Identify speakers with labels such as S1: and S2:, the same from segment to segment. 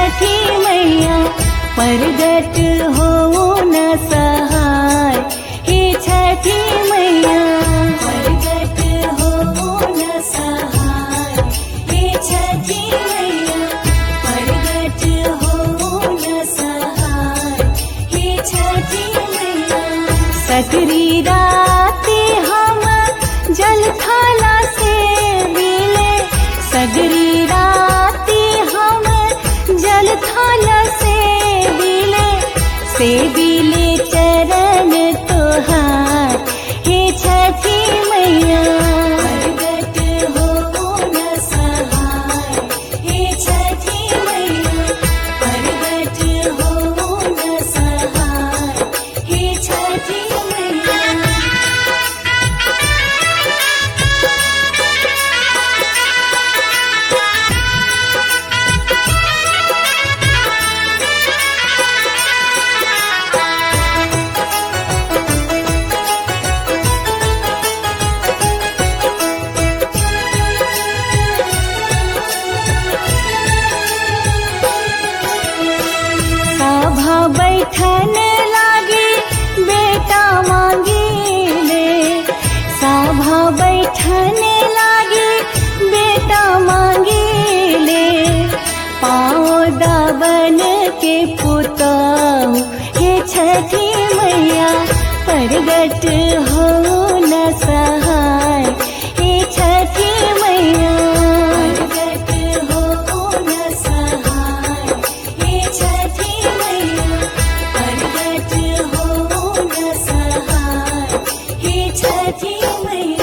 S1: छठी मैया प्रगट हो न सहाय। हे छठी मैया प्रगट हो न सहाय। हे छठी मैया प्रगट हो न सहाय। हे छठी मैया सकरी राती हम जल थाला से मिले। सगरी राती हम जल थाला से बिले चरण तोहार। हे छठी मैया प्रगट हो न सहाय। हे छठी मैया प्रगट हो न सहाय। हे छठी मैया बैठन लागे बेटा मांगेले। सभा बैठन लागे बेटा मांगेले। पाँव दाबन के पुताऊ। हे छठी मैया प्रगट हो न सहाय। हे छठी मैया प्रगट हो न सहाय। हे छठी मैया प्रगट हो न सहाय। हे छठी मैया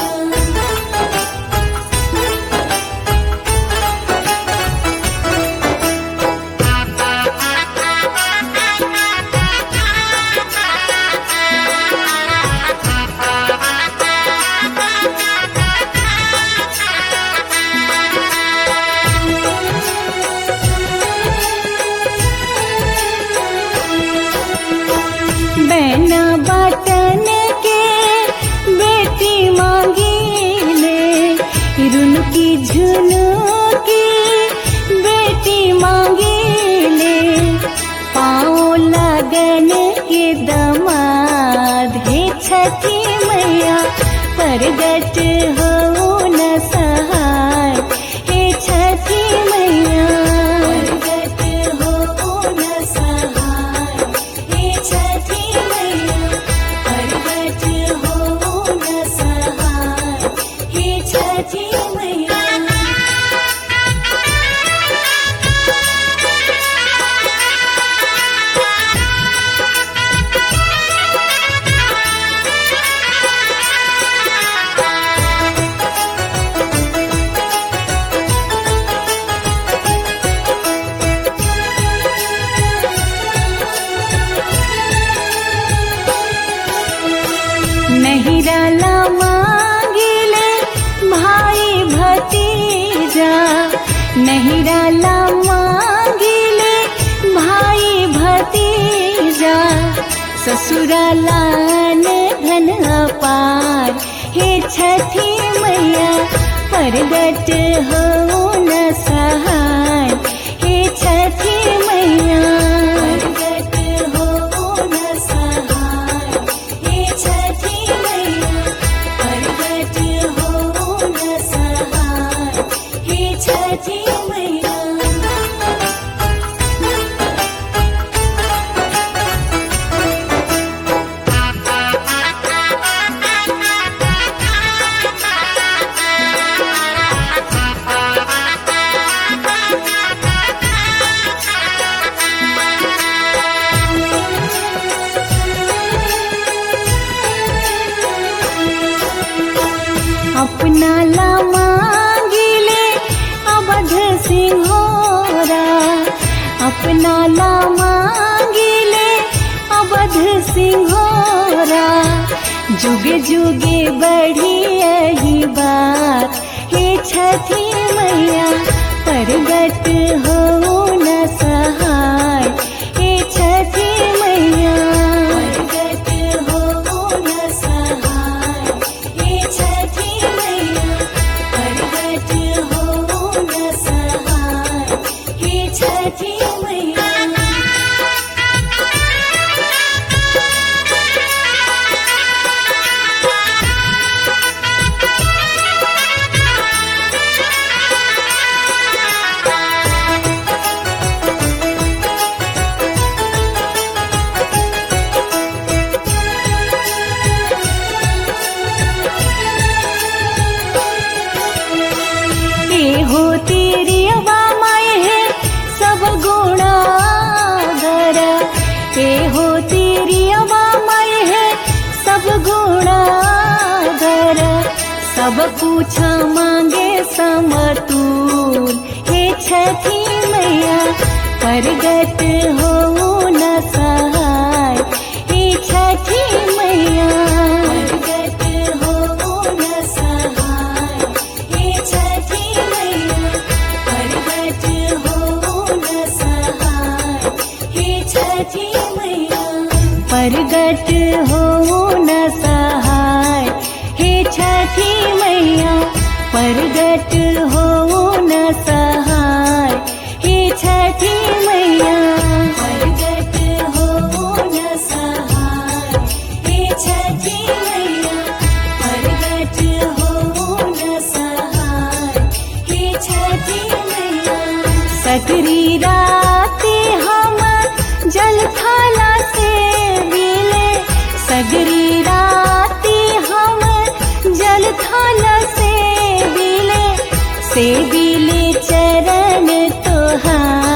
S1: बैना बाटन के बेटी मांगेले। रुनकी झुनुकी बेटी मांगेले। पाँव लगन के दमाद। हे छठी मैया प्रगट हो न सहाय। हे छठी मैया प्रगट हो न सहाय। हे छठी मैया प्रगट हो न सहाय। हे छठी मैया नहिराला मांगिले भाई भतीजा। नहिराला मांगिले भाई भतीजा। ससुराला धन अपार। हे छठी मैया प्रगट हो न सहाय। हे छठी मैया प्रगट हो न सहाय। हे छठी मैया प्रगट हो न सहाय। हे छठी मैया अपना ला मांगिले अवध सिंहोरा। अपना ला मांगिले अवध सिंहोरा। जुगे जुगे बढ़ी यही बात। हे छठी मैया प्रगट हो न सहाय। हे छठी मैया प्रगट हो न सहाय। हे छठी मैया प्रगट हो न सहाय। हे छठी मैया सब पूछा मांगे समतूल, हे छठी मैया प्रगट हो न सहाय, हे छठी मैया प्रगट हो न सहाय, हे छठी मैया प्रगट हो न सहाय, हे छठी मैया प्रगट हो न सहाय, हे छठी मैया प्रगट हो न सहाय, हे छठी मैया प्रगट हो न सहाय, हे छठी मैया प्रगट हो न सहाय, हे छठी मैया। सगरी राती हम जल थाला से बिले, सगरी राती हम जल थाला से बिले चरण तोहार,